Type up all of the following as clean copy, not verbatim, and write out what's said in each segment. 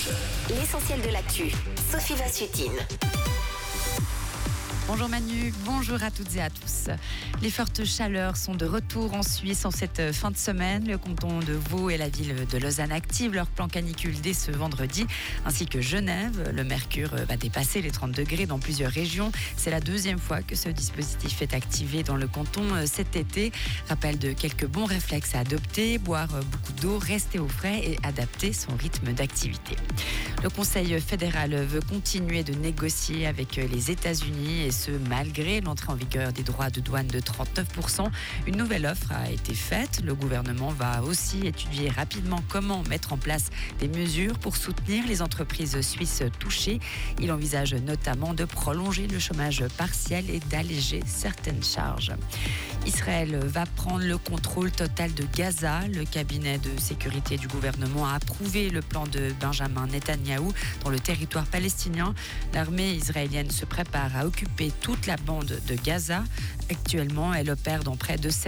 L'essentiel de l'actu. Sophie Vassutine. Bonjour Manu, bonjour à toutes et à tous. Les fortes chaleurs sont de retour en Suisse en cette fin de semaine. Le canton de Vaud et la ville de Lausanne activent leur plan canicule dès ce vendredi, ainsi que Genève. Le mercure va dépasser les 30 degrés dans plusieurs régions. C'est la deuxième fois que ce dispositif est activé dans le canton cet été. Rappel de quelques bons réflexes à adopter, boire beaucoup d'eau, rester au frais et adapter son rythme d'activité. Le Conseil fédéral veut continuer de négocier avec les États-Unis et ce malgré l'entrée en vigueur des droits de douane de 39%. Une nouvelle offre a été faite. Le gouvernement va aussi étudier rapidement comment mettre en place des mesures pour soutenir les entreprises suisses touchées. Il envisage notamment de prolonger le chômage partiel et d'alléger certaines charges. Israël va prendre le contrôle total de Gaza. Le cabinet de sécurité du gouvernement a approuvé le plan de Benjamin Netanyahou dans le territoire palestinien. L'armée israélienne se prépare à occuper toute la bande de Gaza. Actuellement, elle opère dans près de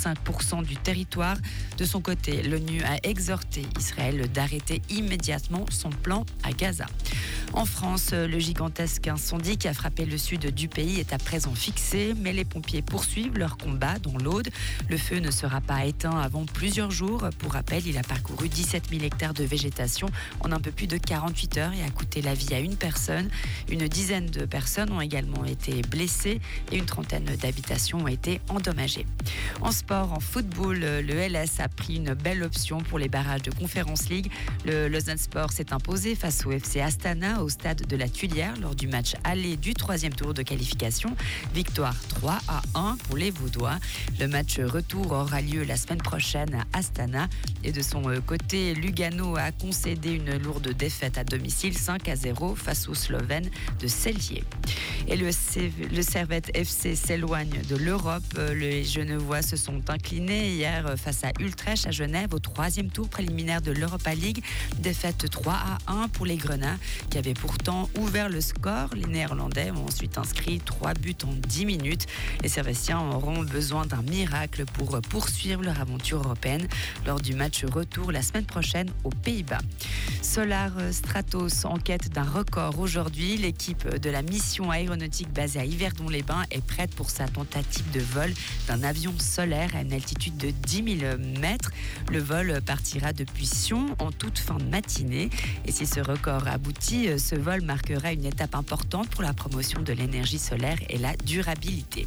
75% du territoire. De son côté, l'ONU a exhorté Israël d'arrêter immédiatement son plan à Gaza. En France, le gigantesque incendie qui a frappé le sud du pays est à présent fixé, mais les pompiers poursuivent leur combat dans l'Aude. Le feu ne sera pas éteint avant plusieurs jours. Pour rappel, il a parcouru 17 000 hectares de végétation en un peu plus de 48 heures et a coûté la vie à une personne. Une dizaine de personnes ont également été blessées et une trentaine d'habitations ont été endommagées. En sport, en football, le LS a pris une belle option pour les barrages de Conference League. Le Lausanne Sport s'est imposé face au FC Astana au stade de la Tuilière lors du match aller du troisième tour de qualification. Victoire 3-1 pour les Vaudois. Le match retour aura lieu la semaine prochaine à Astana. Et de son côté, Lugano a concédé une lourde défaite à domicile 5-0 face aux Slovènes de Celje. Et le Servette FC s'éloigne de l'Europe. Les Genevois se sont inclinés hier face à Utrecht à Genève au troisième tour préliminaire de l'Europa League. Défaite 3-1 pour les Grenats qui avaient pourtant ouvert le score. Les Néerlandais ont ensuite inscrit 3 buts en 10 minutes. Les Servetiens auront besoin d'un miracle pour poursuivre leur aventure européenne lors du match retour la semaine prochaine aux Pays-Bas. Solar Stratos en quête d'un record aujourd'hui. L'équipe de la mission aéronautique basée à Yverdon-les-Bains est prête pour sa tentative de vol d'un avion solaire à une altitude de 10 000 mètres. Le vol partira depuis Sion en toute fin de matinée. Et si ce record aboutit, ce vol marquera une étape importante pour la promotion de l'énergie solaire et la durabilité.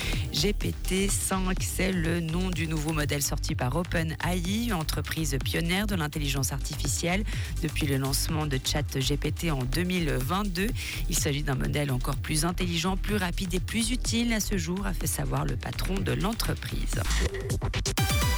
GPT-5, c'est le nom du nouveau modèle sorti par OpenAI, entreprise pionnière de l'intelligence artificielle. Depuis le lancement de ChatGPT en 2022, il s'agit d'un modèle encore plus intelligent, plus rapide et plus utile à ce jour, a fait savoir le patron de l'entreprise.